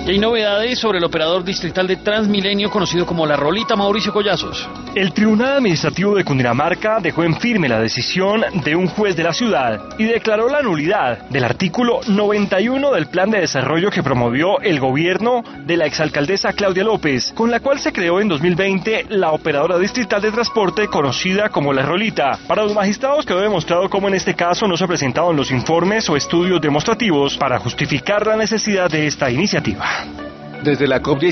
Y hay novedades sobre el operador distrital de Transmilenio conocido como La Rolita, Mauricio Collazos. El Tribunal Administrativo de Cundinamarca dejó en firme la decisión de un juez de la ciudad y declaró la nulidad del artículo 91 del plan de desarrollo que promovió el gobierno de la exalcaldesa Claudia López, con la cual se creó en 2020 la operadora distrital de transporte conocida como La Rolita. Para los magistrados quedó demostrado cómo en este caso no se presentaban los informes o estudios demostrativos para justificar la necesidad de esta iniciativa. Desde la COP